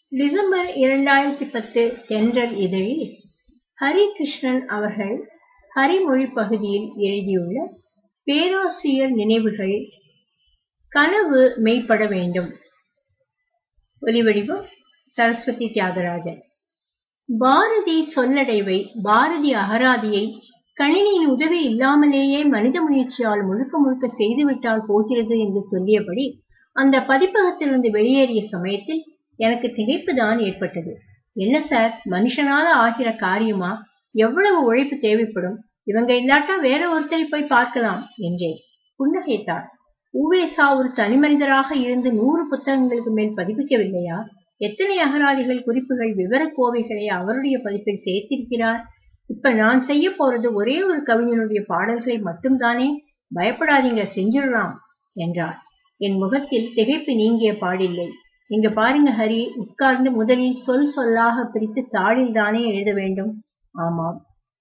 December 2010 தென்றல் இதழில் ஹரிகிருஷ்ணன் அவர்கள் ஹரிமொழி பகுதியில் எழுதியுள்ள பேராசிரியர் நினைவுகள் கனவு மெய்ப்பட வேண்டும். ஒலிவடிவம் சரஸ்வதி தியாகராஜன். பாரதி சொல்லடைவை, பாரதி அகராதியை கணினியின் உதவி இல்லாமலேயே மனித முயற்சியால் முழுக்க முழுக்க செய்துவிட்டால் போகிறது என்று சொல்லியபடி அந்த பதிப்பகத்திலிருந்து வெளியேறிய சமயத்தில் எனக்கு திகைப்புதான் ஏற்பட்டது. என்ன சார், மனுஷனால ஆகிற காரியமா? எவ்வளவு உழைப்பு தேவைப்படும்? இவங்க இல்லாட்டா வேற ஒருத்தரை போய் பார்க்கலாம் என்றேன். புன்னகைத்தாள். ஊவேசா ஒரு தனிமனிதராக இருந்து 100 புத்தகங்களுக்கு மேல் பதிப்பிக்கவில்லையா? எத்தனை அகராதிகள், குறிப்புகள், விவர கோவைகளை அவருடைய பதிப்பில் சேர்த்திருக்கிறார். இப்ப நான் செய்ய போறது ஒரே ஒரு கவிஞனுடைய பாடல்களை மட்டும்தானே. பயப்படாதீங்க, செஞ்சிடலாம் என்றார். என் முகத்தில் திகைப்பு நீங்கிய பாடில்லை. இங்க பாருங்க ஹரி, உட்கார்ந்து முதலில் சொல் சொல்லாக பிரித்து தாளில் தானே எழுத வேண்டும். ஆமாம்.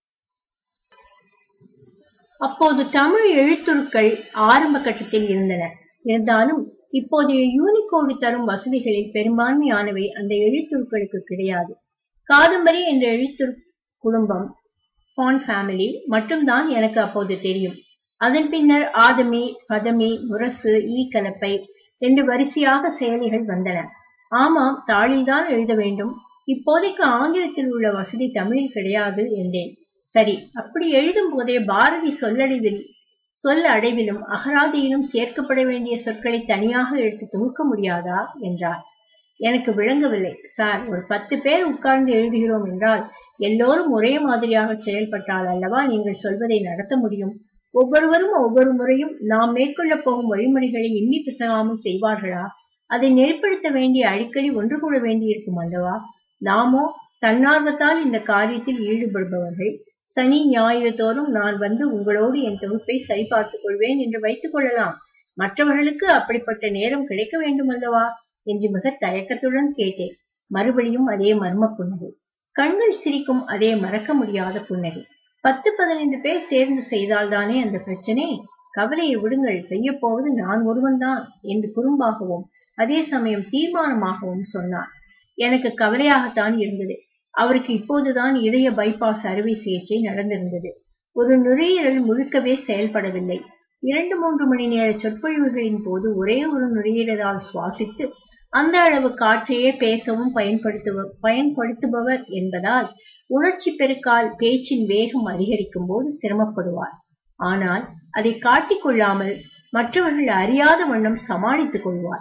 அப்போது தமிழ் எழுத்துருக்கள் ஆரம்ப கட்டத்தில் இருந்தன. இருந்தாலும் இப்போதைய யூனிகோடு தரும் வசதிகளில் பெரும்பான்மையானவை அந்த எழுத்துருக்களுக்கு கிடையாது. காதம்பரி என்ற எழுத்துரு குடும்பம், ஃபான் ஃபேமிலி மட்டும்தான் எனக்கு அப்போது தெரியும். அதன் பின்னர் ஆதமி, பதமி, முரசு, ஈ கலப்பை என்று வரிசையாக செயலிகள் வந்தன. ஆமாம், தாளில்தான் எழுத வேண்டும். இப்போதைக்கு ஆங்கிலத்தில் உள்ள வசதி தமிழில் கிடையாது என்றேன். சரி, அப்படி எழுதும் போதே பாரதி சொல்ல அடைவிலும் அகராதியிலும் சேர்க்கப்பட வேண்டிய சொற்களை தனியாக எடுத்து தொகுக்க முடியாதா என்றார். எனக்கு விளங்கவில்லை. சார், ஒரு 10 பேர் உட்கார்ந்து எழுதுகிறோம் என்றால் எல்லோரும் ஒரே மாதிரியாக செயல்பட்டால் அல்லவா நீங்கள் சொல்வதை நடத்த முடியும். ஒவ்வொருவரும் ஒவ்வொரு முறையும் நாம் மேற்கொள்ள போகும் வழிமுறைகளை எண்ணி பிசகாமல் செய்வார்களா? அதை நெறிப்படுத்த வேண்டிய அடிக்கடி ஒன்று கூட வேண்டியிருக்கும் அல்லவா? நாமோ தன்னார்வத்தால் இந்த காரியத்தில் ஈடுபடுபவர்கள். சனி ஞாயிறு தோறும் நான் வந்து உங்களோடு என் தொகுப்பை சரிபார்த்துக் கொள்வேன் என்று வைத்துக் கொள்ளலாம். மற்றவர்களுக்கு அப்படிப்பட்ட நேரம் கிடைக்க வேண்டும் அல்லவா என்று மிக தயக்கத்துடன் கேட்டேன். மறுபடியும் அதே மர்ம புன்னகை, கண்கள் சிரிக்கும் அதே மறக்க முடியாத புன்னகை. 10-15 பேர் சேர்ந்து செய்தால்தானே அந்த பிரச்சனை. கவலையை விடுங்கள், செய்ய போவது நான் ஒருவன்தான் என்று குறும்பாகவும் அதே சமயம் தீர்மானமாகவும் சொன்னார். எனக்கு கவலையாகத்தான் இருந்தது. அவருக்கு இப்போதுதான் இதய பைபாஸ் அறுவை சிகிச்சை நடந்திருந்தது. ஒரு நுரையீரல் முழுக்கவே செயல்படவில்லை. 2-3 மணி நேர சொற்பொழிவுகளின் போது ஒரே ஒரு நுரையீரலால் சுவாசித்து அந்த அளவு காற்றையே பேசவும் பயன்படுத்துபவர் என்பதால் உணர்ச்சி பெருக்கால் பேச்சின் வேகம் அதிகரிக்கும் போது சிரமப்படுவார். ஆனால் அதை காட்டிக் கொள்ளாமல் மற்றவர்கள் அறியாத வண்ணம் சமாளித்துக் கொள்வார்.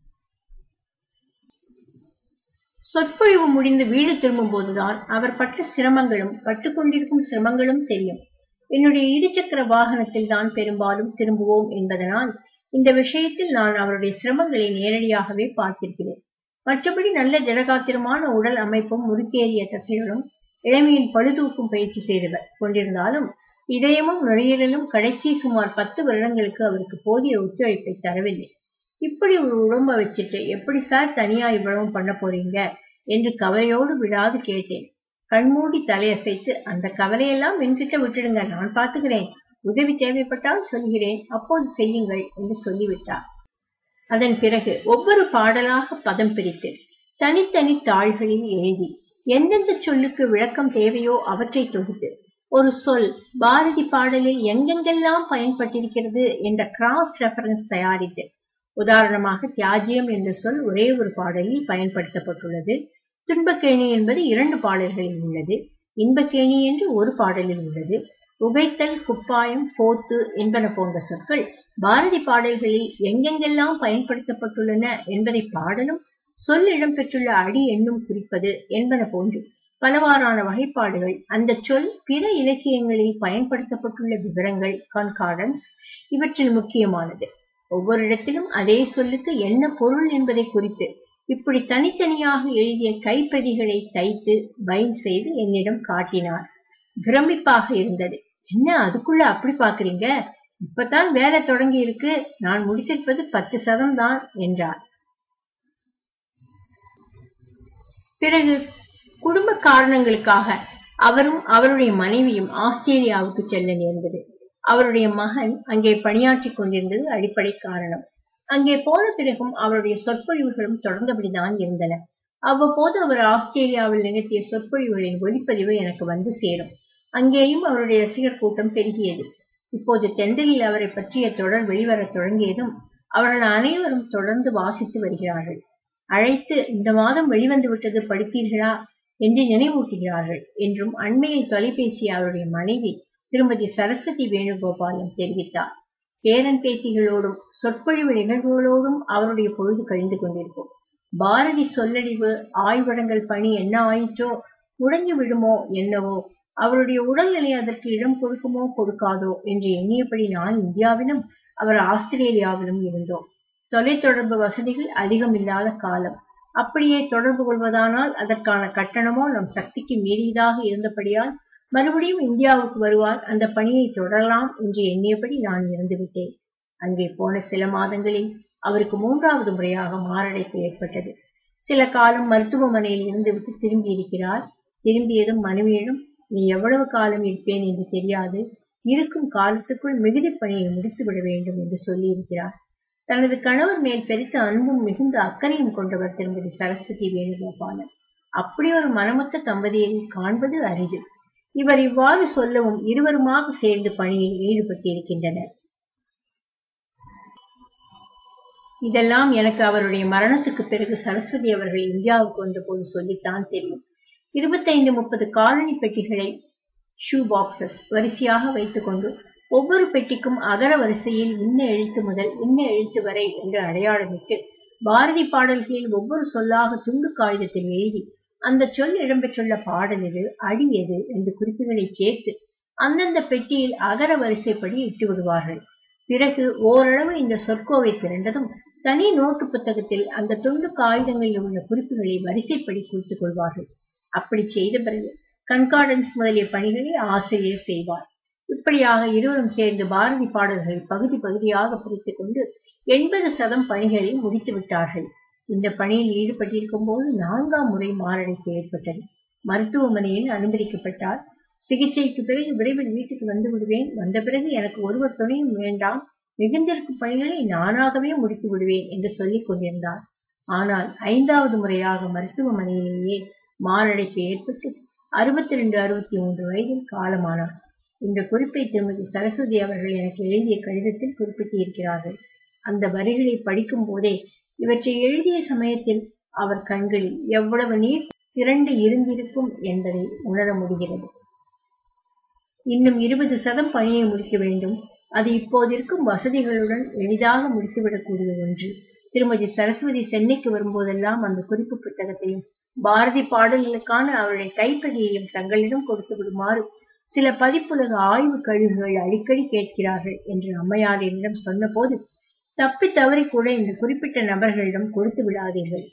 சொற்பொழிவு முடிந்து வீடு திரும்பும் போதுதான் அவர் பட்ட சிரமங்களும் பட்டுக்கொண்டிருக்கும் சிரமங்களும் தெரியும். என்னுடைய இருசக்கர வாகனத்தில் தான் பெரும்பாலும் திரும்புவோம் என்பதனால் இந்த விஷயத்தில் நான் அவருடைய சிரமங்களை நேரடியாகவே பார்த்திருக்கிறேன். மற்றபடி நல்ல ஜடகாத்திரமான உடல் அமைப்பும் முறுக்கேறிய தசைகளும் இளமையின் பழுதூக்கும் பயிற்சி செய்தவர் கொண்டிருந்தாலும் இதயமும் நுரையீரலும் கடைசி சுமார் 10 வருடங்களுக்கு அவருக்கு போதிய ஒத்துழைப்பை தரவில்லை. இப்படி ஒரு உடம்ப வச்சுட்டு எப்படி சார் தனியா இவ்வளவு பண்ண போறீங்க என்று கவலையோடு விடாது கேட்டேன். கண்மூடி தலையசைத்து, அந்த கவலையெல்லாம் என்கிட்ட விட்டுடுங்க, நான் பார்த்துக்கிறேன். உதவி தேவைப்பட்டால் சொல்கிறேன், அப்போது செய்யுங்கள் என்று சொல்லிவிட்டார். அதன் பிறகு ஒவ்வொரு பாடலாக பதம் பிரித்து தனித்தனி தாள்களில் எழுதி எந்தெந்த சொல்லுக்கு விளக்கம் தேவையோ அவற்றை தொகுத்து ஒரு சொல் பாரதி பாடலில் எங்கெங்கெல்லாம் பயன்பட்டிருக்கிறது என்ற கிராஸ் ரெஃபரன்ஸ் தயாரித்து, உதாரணமாக தியாஜ்யம் என்ற சொல் ஒரே ஒரு பாடலில் பயன்படுத்தப்பட்டுள்ளது. துன்பக்கேணி என்பது 2 பாடல்களில் உள்ளது. இன்பக்கேணி என்று ஒரு பாடலில் உள்ளது. உகைத்தல், குப்பாயம், போத்து என்பன போன்ற சொற்கள் பாரதி பாடல்களில் எங்கெங்கெல்லாம் பயன்படுத்தப்பட்டுள்ளன என்பதை பாடலும் சொல் இடம்பெற்றுள்ள அடி எண்ணும் குறிப்பது என்பன போன்று பலவாறான வகைப்பாடுகள், அந்த சொல் பிற இலக்கியங்களில் பயன்படுத்தப்பட்டுள்ள விவரங்கள், கான்கார்டன்ஸ் இவற்றில் முக்கியமானது. ஒவ்வொரு இடத்திலும் அதே சொல்லுக்கு என்ன பொருள் என்பதை குறித்து இப்படி தனித்தனியாக எழுதிய கைப்பிரதிகளை தைத்து பைண்ட் செய்து என்னிடம் காட்டினார். பிரமிப்பாக இருந்தது. என்ன, அதுக்குள்ள அப்படி பாக்குறீங்க? இப்பதான் வேலை தொடங்கி இருக்கு, நான் முடித்திருப்பது 10% தான் என்றார். பிறகு குடும்ப காரணங்களுக்காக அவரும் அவருடைய மனைவியும் ஆஸ்திரேலியாவுக்கு செல்ல நேர்ந்தது. அவருடைய மகன் அங்கே பணியாற்றி கொண்டிருந்தது அடிப்படை காரணம். அங்கே போன பிறகும் அவருடைய சொற்பொழிவுகளும் தொடர்ந்தபடிதான் இருந்தன. அவ்வப்போது அவர் ஆஸ்திரேலியாவில் நிகழ்த்திய சொற்பொழிவுகளின் ஒலிப்பதிவு எனக்கு வந்து சேரும். அங்கேயும் அவருடைய ரசிகர் கூட்டம் பெருகியது. இப்போது தென்றலில் அவரை பற்றிய தொடர் வெளிவரத் தொடங்கியதும் அவர்கள் அனைவரும் தொடர்ந்து வாசித்து வருகிறார்கள். அழைத்து இந்த மாதம் வெளிவந்து விட்டது, படித்தீர்களா என்று நினைவூட்டுகிறார்கள் என்றும் அண்மையில் தொலைபேசிய அவருடைய மனைவி திருமதி சரஸ்வதி வேணுகோபாலன் தெரிவித்தார். பேரன் பேத்திகளோடும் சொற்பொழிவு நிகழ்வுகளோடும் அவருடைய பொழுது கழிந்து கொண்டிருக்கும். பாரதி சொல்லடிவு ஆய்வடங்கள் பணி என்ன ஆயிற்றோ, முடங்கி விடுமோ என்னவோ, அவருடைய உடல்நிலை அதற்கு இடம் கொடுக்குமோ கொடுக்காதோ என்று எண்ணியபடி நான் இந்தியாவிலும் அவர் ஆஸ்திரேலியாவிலும் இருந்தோம். தொலைத்தொடர்பு வசதிகள் அதிகம் இல்லாத காலம். அப்படியே தொடர்பு கொள்வதானால் அதற்கான கட்டணமோ நம் சக்திக்கு மீறியதாக இருந்தபடியால் மறுபடியும் இந்தியாவுக்கு வருவார், அந்த பணியை தொடரலாம் என்று எண்ணியபடி நான் இருந்துவிட்டேன். அங்கே போன சில மாதங்களில் அவருக்கு 3வது முறையாக மாரடைப்பு ஏற்பட்டது. சில காலம் மருத்துவமனையில் இருந்துவிட்டு திரும்பி இருக்கிறார். திரும்பியதும் மனைவியிடம், நீ எவ்வளவு காலம் இருப்பேன் என்று தெரியாது, இருக்கும் காலத்துக்குள் மிகுதி பணியை முடித்துவிட வேண்டும் என்று சொல்லி இருக்கிறார். தனது கணவர் மேல் பெருத்த அன்பும் மிகுந்த அக்கறையும் கொண்டவர் திருமதி சரஸ்வதி வேணுகோபாலன். அப்படி ஒரு மனமொத்த தம்பதியை காண்பது அரிது. இவர் இவ்வாறு சொல்லவும் இருவருமாக சேர்ந்து பணியில் ஈடுபட்டிருக்கின்றனர். இதெல்லாம் எனக்கு அவருடைய மரணத்துக்கு பிறகு சரஸ்வதி அவர்கள் இந்தியாவுக்கு வந்தபோது சொல்லித்தான் தெரியும். 25-30 காலனி பெட்டிகளை ஷூ பாக்ஸஸ் வரிசையாக வைத்துக் கொண்டு ஒவ்வொரு பெட்டிக்கும் அகர வரிசையில் இன்ன எழுத்து முதல் இன்ன எழுத்து வரை என்று அடையாளமிட்டு பாரதி பாடல்களில் ஒவ்வொரு சொல்லாக துண்டு காகிதத்தில் எழுதி அந்த சொல் இடம்பெற்றுள்ள பாடல் எது, அடி எது என்று குறிப்புகளை சேர்த்து அந்தந்த பெட்டியில் அகர வரிசைப்படி இட்டு விடுவார்கள். பிறகு ஓரளவு இந்த சொற்கோவை திரண்டதும் தனி நோட்டு புத்தகத்தில் அந்த துண்டு காகிதங்களில் உள்ள குறிப்புகளை வரிசைப்படி குறித்துக் கொள்வார்கள். அப்படி செய்த பிறகு கண்கார்டன்ஸ் முதலிய பணிகளை ஆசிரியர் செய்வார். இப்படியாக இருவரும் சேர்ந்து பாரதி பாடல்களை பகுதி பகுதியாக பிரித்துக் கொண்டு 80% பணிகளை முடித்து விட்டார்கள். இந்த பணியில் ஈடுபட்டிருக்கும் போது 4ஆம் முறை மாரடைப்பு ஏற்பட்டது. மருத்துவமனையில் அனுமதிக்கப்பட்டார். சிகிச்சைக்கு பிறகு விரைவில் வீட்டுக்கு வந்து விடுவேன், வந்த பிறகு எனக்கு ஒருவர் துணையும் வேண்டாம், மிகுந்திருக்கும் பணிகளை நானாகவே முடித்து விடுவேன் என்று சொல்லிக் கொண்டிருந்தார். ஆனால் 5வது முறையாக மருத்துவமனையிலேயே மாரடைப்பு ஏற்பட்டு 62-63 வயதில் காலமானார். இந்த குறிப்பை திருமதி சரஸ்வதி அவர்கள் எனக்கு எழுதிய கடிதத்தில் குறிப்பிட்டிருக்கிறார்கள். அந்த வரிகளை படிக்கும் போதே இவற்றை எழுதிய சமயத்தில் அவர் கண்களில் எவ்வளவு நீர் திரண்டு இருந்திருக்கும் என்பதை உணர முடிகிறது. இன்னும் 20% பணியை முடிக்க வேண்டும். அது இப்போதிருக்கும் வசதிகளுடன் எளிதாக முடித்துவிடக்கூடிய ஒன்று. திருமதி சரஸ்வதி சென்னைக்கு வரும்போதெல்லாம் அந்த குறிப்பு புத்தகத்தையும் பாரதி பாடல்களுக்கான அவருடைய கைப்பதியையும் தங்களிடம் கொடுத்து விடுமாறு சில பதிப்புலக ஆய்வு கழிவுகள் அடிக்கடி கேட்கிறார்கள் என்று அம்மையார் என்னிடம் சொன்ன போது, தப்பி தவறி கூட இந்த குறிப்பிட்ட நபர்களிடம் கொடுத்து விடாதீர்கள்.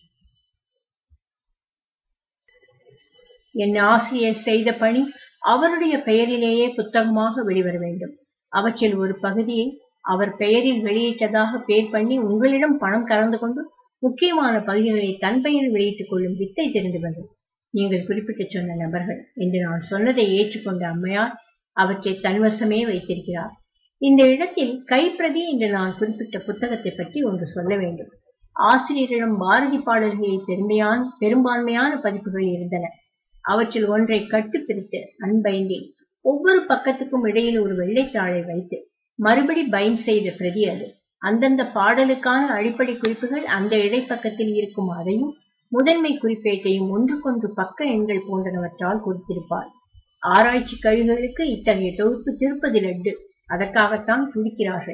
என் ஆசிரியர் செய்த பணி அவருடைய பெயரிலேயே புத்தகமாக வெளிவர வேண்டும். அவற்றில் ஒரு பகுதியை அவர் பெயரில் வெளியிட்டதாக பேர் பண்ணி உங்களிடம் பணம் கலந்து கொண்டு முக்கியமான பகுதிகளை தன் பெயரில் வெளியிட்டுக் கொள்ளும் வித்தை தெரிந்தவர்கள் நீங்கள் குறிப்பிட்டு சொன்ன நபர்கள் என்று நான் சொன்னதை ஏற்றுக்கொண்ட அம்மையார் அவற்றை தன்வசமே வைத்திருக்கிறார். இந்த இடத்தில் கைப்பிரதி என்று நான் குறிப்பிட்ட புத்தகத்தை பற்றி ஒன்று சொல்ல வேண்டும். ஆசிரியரிடம் பாரதி பாடல்களில் பெரும்பான்மையான பதிப்புகள் இருந்தன. அவற்றில் ஒன்றை கட்டு பிரித்து அன்பைண்டில் ஒவ்வொரு பக்கத்துக்கும் இடையில் ஒரு வெள்ளைத்தாளை வைத்து மறுபடி பைண்ட் செய்த பிரதி அது. அந்தந்த பாடலுக்கான அடிப்படை குறிப்புகள் அந்த இடைப்பக்கத்தில் இருக்கும் அதையும் முதன்மை குறிப்பேட்டையும் ஒன்றுக்கொன்று பக்க எண்கள் போன்றனவற்றால் கொடுத்திருப்பார். ஆராய்ச்சி கழிவுகளுக்கு இத்தகைய தொகுப்பு திருப்பதி லட்டு. அதற்காகத்தான் துடிக்கிறார்கள்.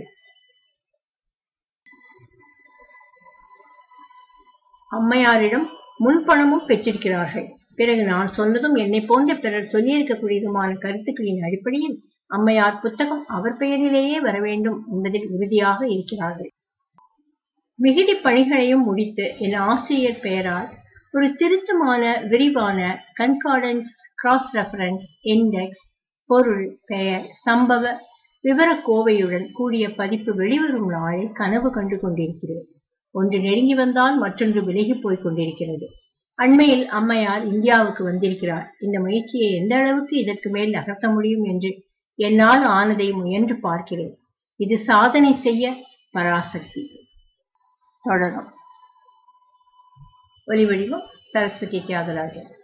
அம்மையாரிடம் முன்பணமும் பெற்றிருக்கிறார்கள். பிறகு நான் சொன்னதும் என்னை போன்ற பிறர் சொல்லியிருக்கக்கூடியதுமான கருத்துக்களின் அடிப்படையில் அம்மையார் புத்தகம் அவர் பெயரிலேயே வர வேண்டும் என்பதில் உறுதியாக இருக்கிறார்கள். மிகுதி பணிகளையும் முடித்து என் ஆசிரியர் பெயரால் ஒரு திருத்தமான விரிவான கன்கார்டன்ஸ், கிராஸ் ரெஃபரன்ஸ், இண்டெக்ஸ், பொருள், பெயர், சம்பவ விவர கோவையுடன் கூடிய பதிப்பு வெளிவரும் நாளை கனவு கண்டு கொண்டிருக்கிறது. ஒன்று நெருங்கி வந்தால் மற்றொன்று விலகி போய் கொண்டிருக்கிறது. அண்மையில் அம்மையார் இந்தியாவுக்கு வந்திருக்கிறார். இந்த முயற்சியை எந்த அளவுக்கு இதற்கு மேல் நகர்த்த முடியும் என்று என்னால் ஆனதை முயன்று பார்க்கிறேன். இது சாதனை செய்ய பராசக்தி. தொடரும். ஒலிவடிவம் சரஸ்வதி தியாகராஜன்.